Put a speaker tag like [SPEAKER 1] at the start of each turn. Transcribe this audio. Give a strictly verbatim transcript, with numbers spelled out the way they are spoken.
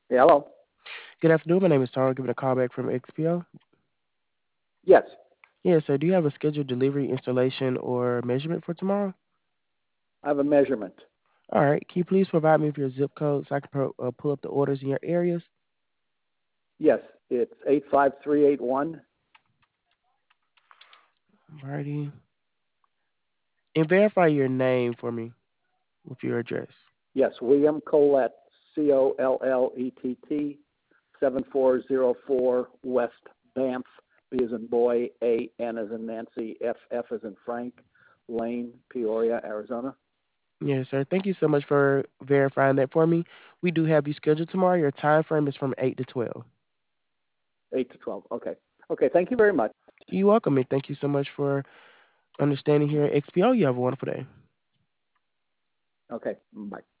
[SPEAKER 1] Yeah, hello.
[SPEAKER 2] Good afternoon. My name is Tara. Giving a call back from X P O.
[SPEAKER 1] Yes,
[SPEAKER 2] Yeah, so do you have a scheduled delivery, installation, or measurement for tomorrow?
[SPEAKER 1] I have a measurement.
[SPEAKER 2] All right. Can you please provide me with your zip code so I can pro- uh, pull up the orders in your areas?
[SPEAKER 1] Yes, it's eight five three eight one.
[SPEAKER 2] Alrighty. And verify your name for me with your address.
[SPEAKER 1] Yes, William Colette, C O L L E T T, seven four zero four West Banff, B as in boy, A N as in Nancy, F F as in Frank, Lane, Peoria, Arizona.
[SPEAKER 2] Yes, sir. Thank you so much for verifying that for me. We do have you scheduled tomorrow. Your time frame is from eight to twelve.
[SPEAKER 1] eight to twelve. Okay. Okay, thank you very much.
[SPEAKER 2] You're welcome, and thank you so much for understanding here at X P O. You have a wonderful day.
[SPEAKER 1] Okay, bye.